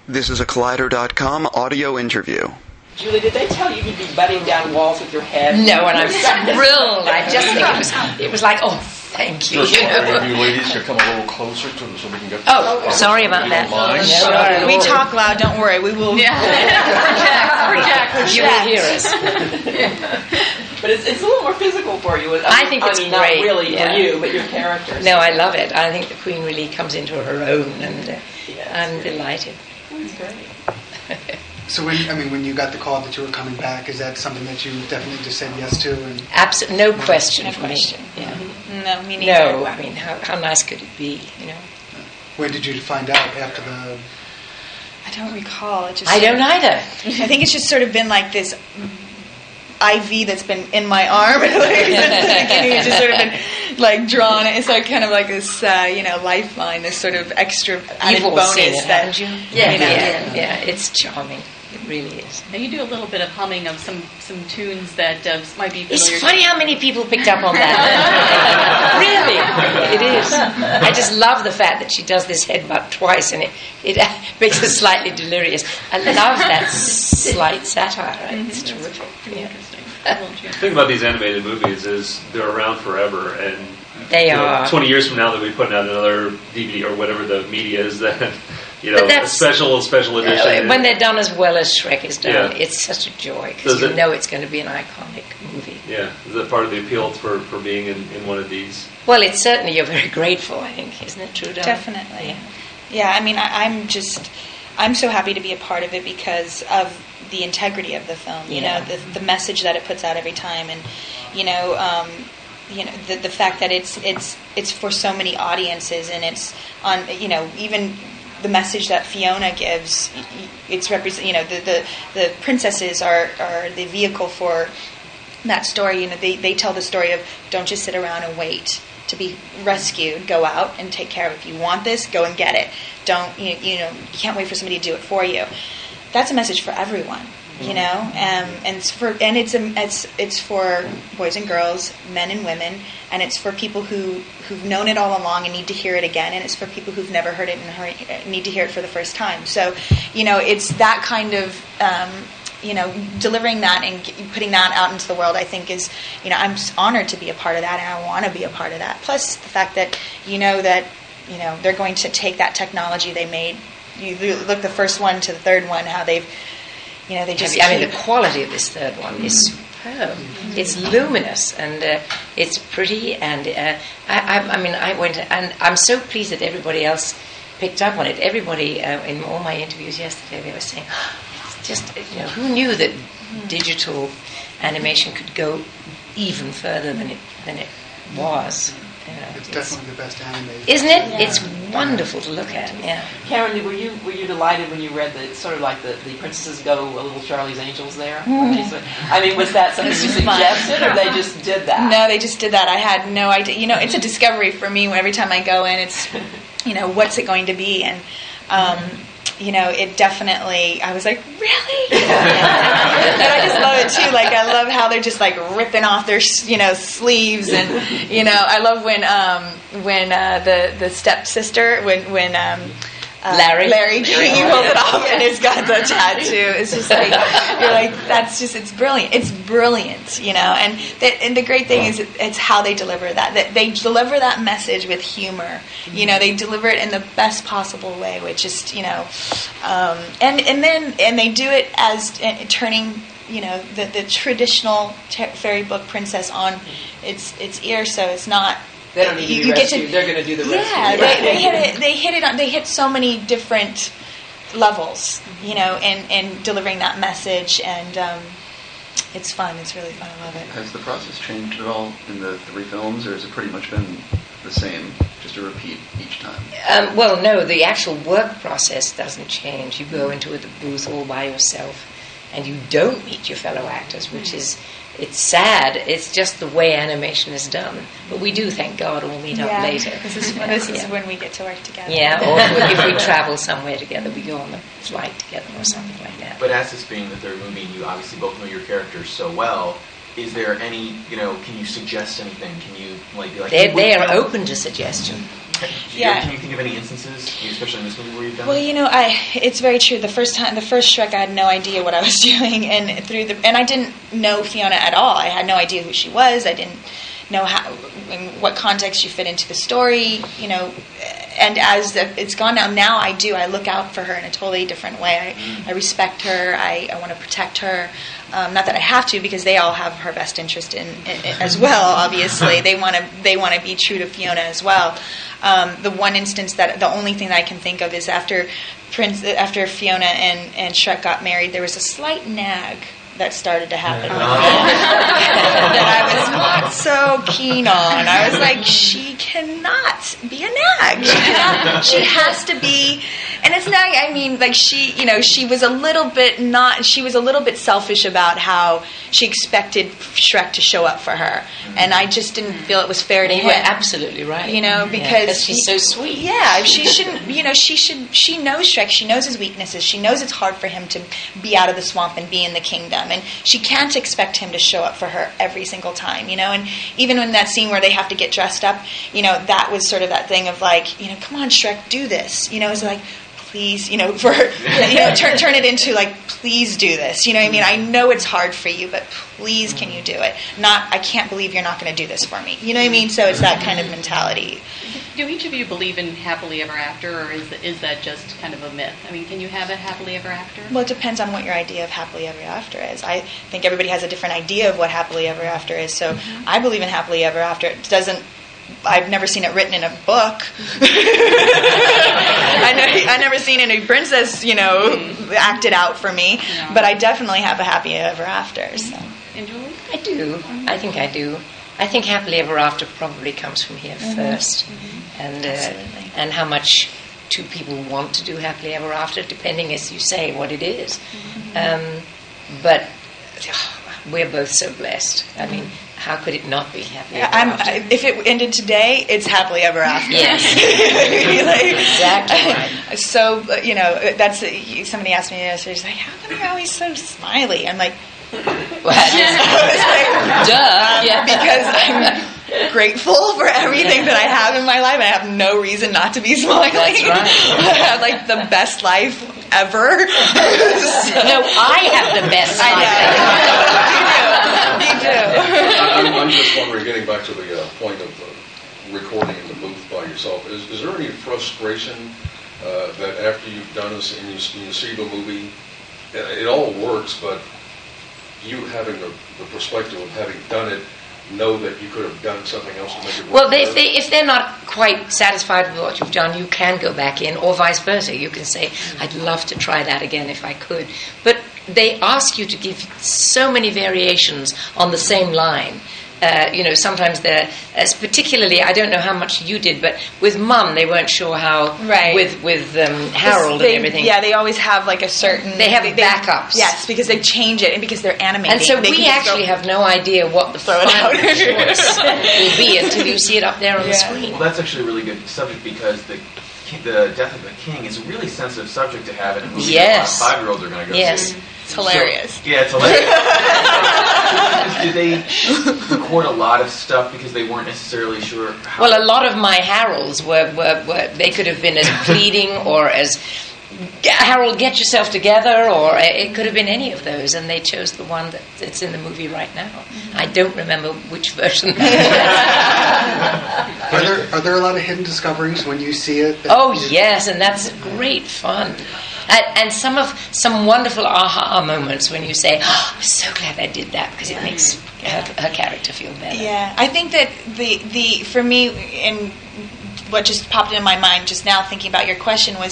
This is a Collider.com audio interview. Julie, did they tell you you'd be butting down walls with your head? No, and I'm thrilled. I just think it was like, oh, thank you. Just wondering if you ladies could come a little closer so we can get... Oh, sorry about that. Sure. We talk loud, don't worry. We will project. You will hear us. But it's a little more physical for you. I think it's great. great. Not really for you, but your characters. No, I love it. I think the Queen really comes into her own, and I'm delighted. That's great. So when you got the call that you were coming back, is that something that you definitely just said yes to? And No question for me. Yeah. No, me neither. No, I mean, how nice could it be, when did you find out after the... I don't recall. I don't either. I think it's just sort of been like this IV that's been in my arm. It's just sort of been like drawn. It's like kind of like this, lifeline, this sort of extra added You've all bonus seen it, that haven't you? Yeah. It's charming. It really is. Now you do a little bit of humming of some tunes that might be familiar. It's funny how many people picked up on that. Really, it is. I just love the fact that she does this headbutt twice, and it makes her slightly delirious. I love that slight satire. It's terrific. Interesting. The thing about these animated movies is they're around forever, and they are. 20 years from now, they'll be putting out another DVD or whatever the media is that. A special edition. When they're done as well as Shrek is done, it's such a joy because you know it's going to be an iconic movie. Yeah, is that part of the appeal for being in one of these? Well, it's certainly, you're very grateful, I think, isn't it true, Dawn? Definitely. Yeah, I mean, I'm so happy to be a part of it because of the integrity of the film, you know, the message that it puts out every time, and, the fact that it's for so many audiences, and it's on, even the message that Fiona gives, it's represent. The princesses are the vehicle for that story. They tell the story of don't just sit around and wait to be rescued. Go out and take care of it. If you want this, go and get it. Don't you can't wait for somebody to do it for you. That's a message for everyone. And it's for boys and girls, men and women, and it's for people who've known it all along and need to hear it again, and it's for people who've never heard it and need to hear it for the first time. So, it's that kind of, delivering that and putting that out into the world, I think is, I'm honored to be a part of that, and I want to be a part of that. Plus the fact that, they're going to take that technology they made. You look the first one to the third one, how they've, they just. The quality of this third one is superb. It's luminous and it's pretty, and I went, and I'm so pleased that everybody else picked up on it. Everybody in all my interviews yesterday, they were saying, it's just, who knew that digital animation could go even further than it was. It's definitely the best animated. Isn't it? Yeah. It's wonderful to look at. Yeah. Karen, were you delighted when you read that? It's sort of like the princesses go a little Charlie's Angels there. Was that something you suggested, or they just did that? No, they just did that. I had no idea. It's a discovery for me. Every time I go in, it's what's it going to be, and it definitely, I was like, really? And I just love it too. Like, I love how they're just like ripping off their, sleeves, and, I love when the stepsister, when Larry he pulls it off and it's got the tattoo. It's just like, you're like, it's brilliant. It's brilliant, and the great thing is it's how they deliver that they deliver that message with humor. They deliver it in the best possible way, which is, and they do it as turning, the traditional fairy book princess on its ear, so it's not. They don't need to be rescued. They're going to do the rescue. Yeah, they hit so many different levels, and delivering that message, and it's fun. It's really fun. I love it. Has the process changed at all in the 3 films, or has it pretty much been the same, just a repeat each time? Well, no, the actual work process doesn't change. You go into the booth all by yourself, and you don't meet your fellow actors, which is... It's sad. It's just the way animation is done. But we do, thank God, all meet up later. This is when we get to work together. Yeah, or if we travel somewhere together, we go on a flight together or something like that. But as this being the third movie, and you obviously both know your characters so well, is there any, can you suggest anything? Can you, be like... They are open to suggestion. Yeah. Can you think of any instances, especially in this movie, where you've done Well, that? it's very true. The first Shrek, I had no idea what I was doing, and I didn't know Fiona at all. I had no idea who she was. I didn't know in what context she fit into the story. And as it's gone now I do. I look out for her in a totally different way. I respect her. I want to protect her. Not that I have to, because they all have her best interest in as well. Obviously, they want to be true to Fiona as well. The one instance the only thing that I can think of is after Fiona and Shrek got married, there was a slight nag that started to happen that I was not so keen on. I was like, she cannot be a nag. She has to be. And it's not. I mean, like she was a little bit not. She was a little bit selfish about how she expected Shrek to show up for her, and I just didn't feel it was fair to him. You were absolutely right. Because she's so sweet. Yeah, she shouldn't. She knows Shrek. She knows his weaknesses. She knows it's hard for him to be out of the swamp and be in the kingdom, and she can't expect him to show up for her every single time. And even in that scene where they have to get dressed up, that was sort of that thing of like, come on, Shrek, do this. It's like, please, turn it into like, please do this. I know it's hard for you, but please, can you do it? Not, I can't believe you're not going to do this for me. So it's that kind of mentality. Do each of you believe in happily ever after, or is that just kind of a myth? I mean, can you have a happily ever after? Well, it depends on what your idea of happily ever after is. I think everybody has a different idea of what happily ever after is. So I believe in happily ever after. I've never seen it written in a book. I've never seen any princess, acted out for me. No. But I definitely have a happy ever after. So. And Julie? I do. I think I do. I think happily ever after probably comes from here first, and how much two people want to do happily ever after, depending, as you say, what it is. But we're both so blessed. I mean, how could it not be happily ever after? If it ended today, it's happily ever after. Yes. Exactly right. So, that's somebody asked me yesterday, she's like, how come you're always so smiley? I'm like, because I'm grateful for everything that I have in my life, and I have no reason not to be smiling. That's right. I have like the best life ever. No, I have the best life ever. You do. I'm just wondering, getting back to the point of recording in the booth by yourself, is there any frustration that after you've done this and you see the movie, it all works, but you having the perspective of having done it, know that you could have done something else to make it work? Well, if they're not quite satisfied with what you've done, you can go back in, or vice versa. You can say, I'd love to try that again if I could. But they ask you to give so many variations on the same line. Sometimes they're, as particularly, I don't know how much you did, but with Mum, they weren't sure how, right. with Harold and everything. Yeah, they always have like a certain... They have backups. Yes, because they change it, and because they're animating. And so we actually have no idea what the final choice will be until you see it up there on the screen. Well, that's actually a really good subject, because the death of the king is a really sensitive subject to have in a movie that a lot of 5-year-olds are going to go see. It's hilarious. So, yeah, it's hilarious. Did they record a lot of stuff because they weren't necessarily sure how... Well, a lot of my Harolds were they could have been as pleading or as, Harold, get yourself together, or it could have been any of those, and they chose the one that's in the movie right now. I don't remember which version. Are there a lot of hidden discoveries when you see it? Yes, and that's great fun. And some wonderful aha moments when you say, I'm so glad I did that, because it makes her character feel better. Yeah, I think that the for me, and what just popped into my mind just now thinking about your question was,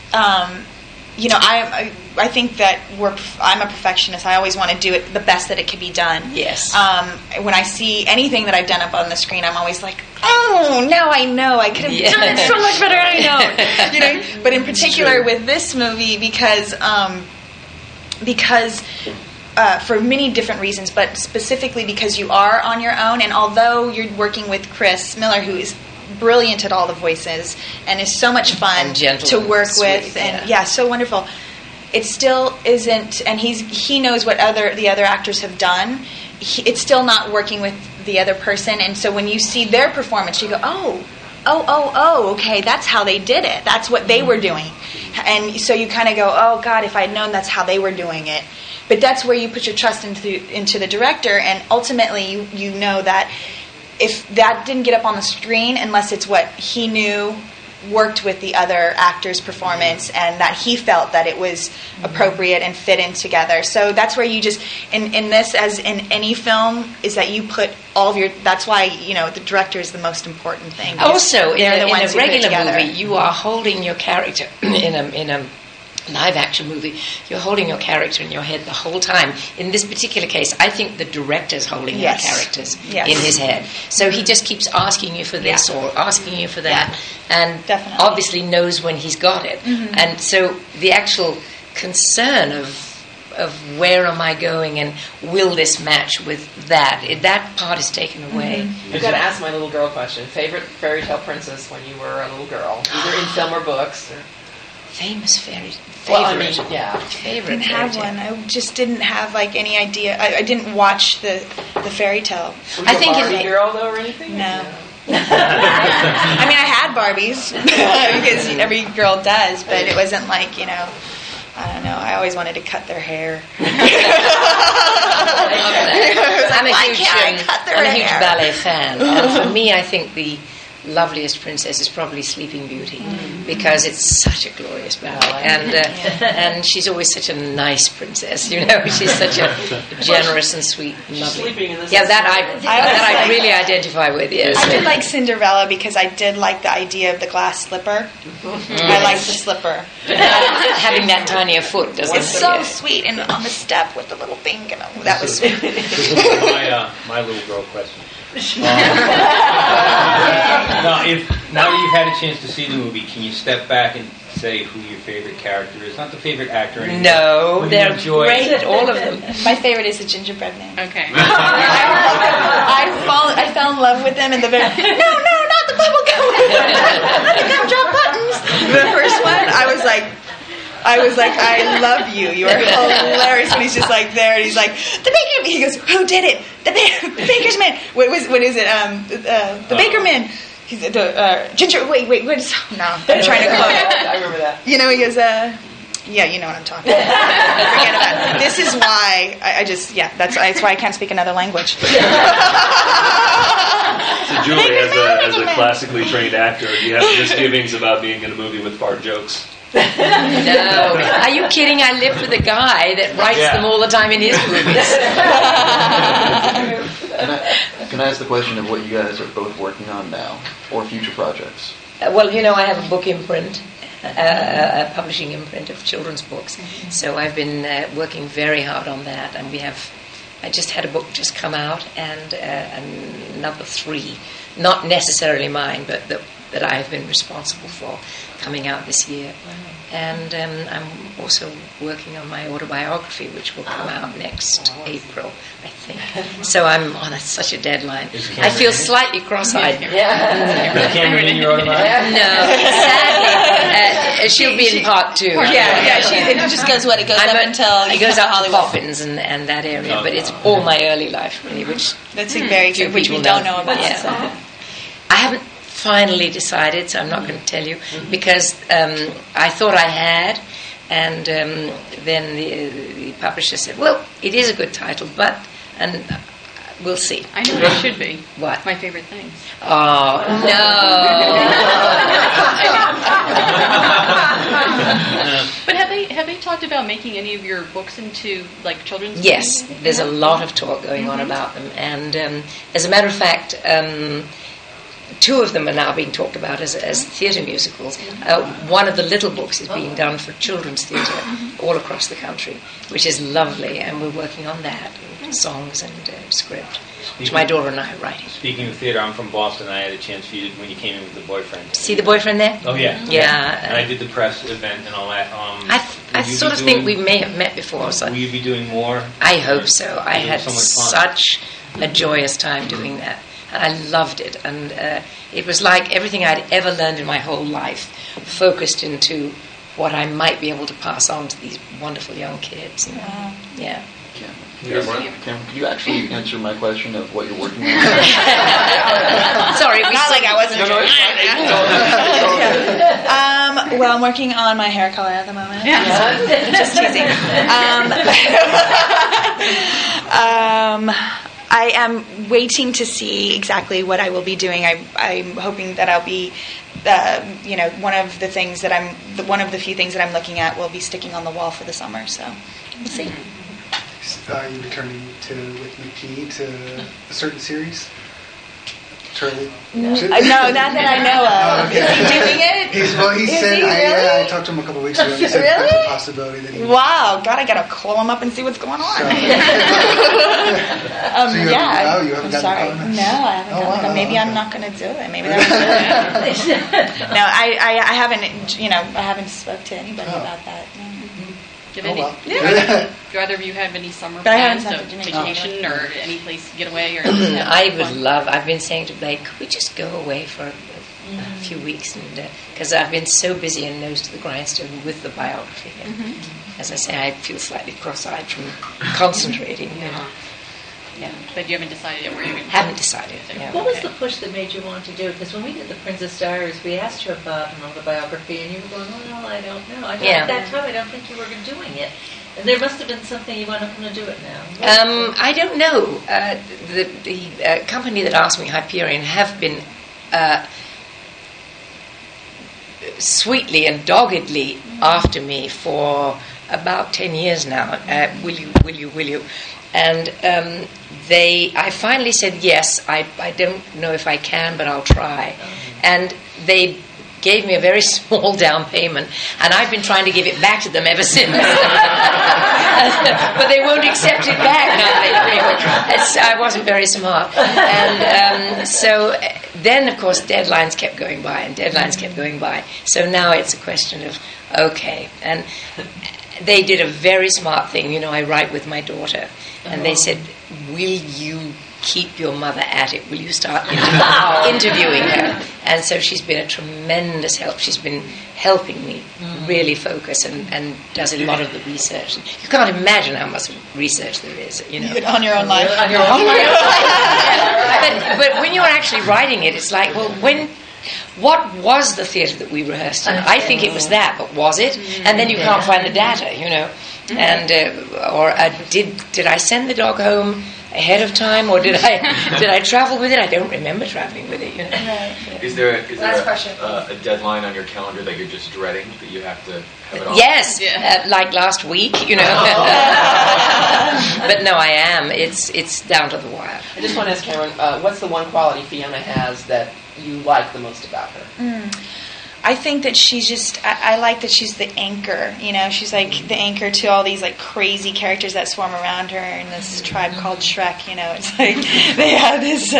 I think that I'm a perfectionist. I always want to do it the best that it can be done. Yes. When I see anything that I've done up on the screen, I'm always like, oh, now I know. I could have done it so much better. I know. But in particular with this movie, because for many different reasons, but specifically because you are on your own, and although you're working with Chris Miller, who is brilliant at all the voices and is so much fun to work with, and so wonderful. It still isn't, and he knows what the other actors have done. It's still not working with the other person, and so when you see their performance, you go, oh, okay, that's how they did it. That's what they were doing. And so you kind of go, oh, God, if I'd known that's how they were doing it. But that's where you put your trust into the director, and ultimately you know that if that didn't get up on the screen, unless it's what he knew worked with the other actor's performance and that he felt that it was appropriate and fit in together. So that's where you just, in this, as in any film, is that you put all of your, that's why, the director is the most important thing. Also, in a regular movie, you are holding your character in a live action movie, you're holding your character in your head the whole time. In this particular case, I think the director's holding your characters in his head. So he just keeps asking you for this or asking you for that, and obviously knows when he's got it. And so the actual concern of where am I going and will this match with that part is taken away. I've got to ask my little girl question. Favorite fairy tale princess when you were a little girl, either in film or books? Famous fairy. Favorite. I didn't have one. I just didn't have any idea. I didn't watch the fairy tale. Were you a Barbie girl though, or anything? No. I mean, I had Barbies because every girl does, but it wasn't I don't know. I always wanted to cut their hair. I'm a huge ballet fan, and for me, I think the loveliest princess is probably Sleeping Beauty because it's such a glorious ballet, and she's always such a nice princess. She's such a generous and sweet, and lovely. That I really identify with. Yes, I did like Cinderella because I did like the idea of the glass slipper. I liked the slipper, having that tiny a foot. It's so sweet, and on the step with the little thing. That was sweet. This is my little girl question. Now that you've had a chance to see the movie, can you step back and say who your favorite character is? Not the favorite actor. No, they're great, all of them. My favorite is the gingerbread man. Okay. I fell in love with him in the very... No, not the bubble gum. The gumdrop buttons. The first one, I was like, I love you. You are hilarious. And he's just there, and he's like, the baker. He goes, who did it? The baker's man. What is it? The baker man. He's the ginger. Wait. What is? No, I'm trying to quote it. I remember that. He goes, yeah, you know what I'm talking about. Forget about it. This is why that's why I can't speak another language. So Julie, as a classically trained actor, do you have misgivings about being in a movie with fart jokes? No. Are you kidding? I lived with a guy that writes them all the time in his movies. Can I ask the question of what you guys are both working on now, or future projects? Well, I have a book imprint, a publishing imprint of children's books. So I've been working very hard on that, and I just had a book just come out, and another 3, not necessarily mine, but that I have been responsible for, coming out this year. And I'm also working on my autobiography, which will come out next April, I think. So that's such a deadline. I feel slightly cross-eyed. Is Cameron in your autobiography? No, sadly, she'll be in part 2. It just goes it goes up until it goes up to Coffins and that area, but it's all my early life, really, which that's very good, which we don't know about. I haven't finally decided, so I'm not going to tell you, because I thought I had, and then the publisher said, well, it is a good title, and we'll see. I know it should be. What? My Favorite Things. Oh, no. But have they talked about making any of your books into children's? Yes, there's a lot of talk going on about them, and as a matter of fact, 2 of them are now being talked about as theatre musicals. One of the little books is being done for children's theatre all across the country, which is lovely, and we're working on that, songs and script, which my daughter and I are writing. Speaking of theatre, I'm from Boston. I had a chance for you when you came in with The Boyfriend. See The Boyfriend there? Oh, yeah. Yeah. And I did the press event and all that. I sort of think we may have met before. So will you be doing more? I hope so. I had such a joyous time doing that. And I loved it, and it was like everything I'd ever learned in my whole life focused into what I might be able to pass on to these wonderful young kids. Wow. Yeah. Cam, could you actually answer my question of what you're working on? Sorry, not like I wasn't. Well, I'm working on my hair color at the moment. Just teasing. I am waiting to see exactly what I will be doing. I'm hoping that I'll be, one of the few things that I'm looking at will be sticking on the wall for the summer. So we'll see. Are you returning with McKee to a certain series? Charlie? No, not that I know of. Oh, okay. Is he doing it? He said, really? I talked to him a couple weeks ago. He said Really? that's a possibility. That Wow, God, I gotta call him up and see what's going on. So you haven't gotten sorry. the call? No, I haven't gotten the call. Maybe I'm not gonna do it. Maybe that's it. No, I haven't. I haven't spoke to anybody about that. No. Do either of you have any summer But I haven't plans, sent it to me. vacation or any place to get away? Or I've been saying to Blake, could we just go away for a few weeks? Because I've been so busy and nose to the grindstone with the biography. And as I say, I feel slightly cross-eyed from concentrating. Yeah. But you haven't decided yet where you're going to Haven't decided. Yeah. What was the push that made you want to do it? Because when we did the Princess Diaries, we asked you about the biography, and you were going, "Oh no, I don't know." At that time, I don't think you were doing it. And there must have been something you went up to do it now. I don't know. The company that asked me, Hyperion, have been sweetly and doggedly after me for about 10 years now. Will you? And I finally said yes. I don't know if I can, but I'll try. And they gave me a very small down payment, and I've been trying to give it back to them ever since. But they won't accept it back now. I wasn't very smart. And so then, of course, deadlines kept going by. So now it's a question of, okay. And they did a very smart thing. I write with my daughter. And they said, will you keep your mother at it? Will you start interviewing her? And so she's been a tremendous help. She's been helping me really focus and does a lot of the research. You can't imagine how much research there is. On your own life. On your own life. But when you're actually writing it, it's like, well, what was the theatre that we rehearsed in? I think it was that, but was it? And then you can't find the data, And did I send the dog home ahead of time, or did I travel with it? I don't remember traveling with it. Right. Is there a deadline on your calendar that you're just dreading that you have to have it on? Yes, like last week, But no, I am. It's down to the wire. I just want to ask Cameron, what's the one quality Fiona has that you like the most about her? I think that she's just, I like that she's the anchor, she's like the anchor to all these like crazy characters that swarm around her in this tribe called Shrek, it's like they have this,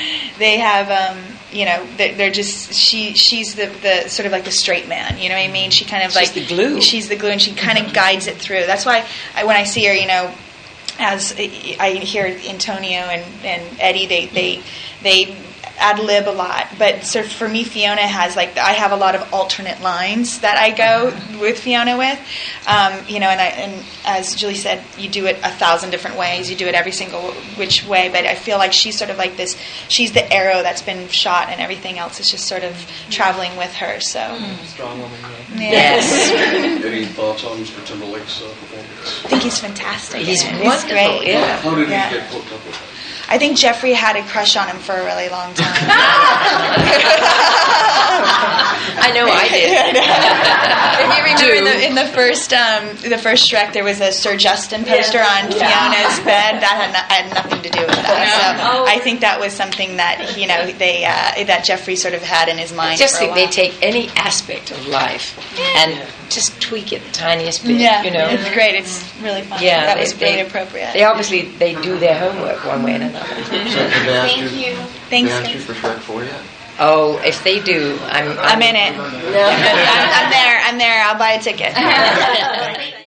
they're just, she's the sort of like the straight man, you know what I mean? She kind of she's the glue. She's the glue, and she kind of guides it through. That's why when I see her, as I hear Antonio and Eddie, they ad-lib a lot, but so for me, Fiona has I have a lot of alternate lines that I go with Fiona with, and as Julie said, you do it 1,000 different ways, you do it every single which way, but I feel like she's sort of like this, she's the arrow that's been shot, and everything else is just sort of traveling with her, so. Strong woman, Yes. Any thoughts on Mr. Timberlake's performance? I think he's fantastic. He's wonderful, great. yeah. How did he get hooked up with him? I think Jeffrey had a crush on him for a really long time. I know I did. If you remember in the first Shrek, there was a Sir Justin poster on Fiona's bed. That had nothing to do with that. So I think that was something that that Jeffrey sort of had in his mind. I just for a think while. they take any aspect of life and just tweak it the tiniest bit. Yeah, it's great. It's really fun. Yeah, that was very appropriate. They obviously do their homework one way and another. Thank you. Thanks. They asked you for Shrek 4 yet? Oh, if they do, I'm in it. No. I'm there. I'll buy a ticket.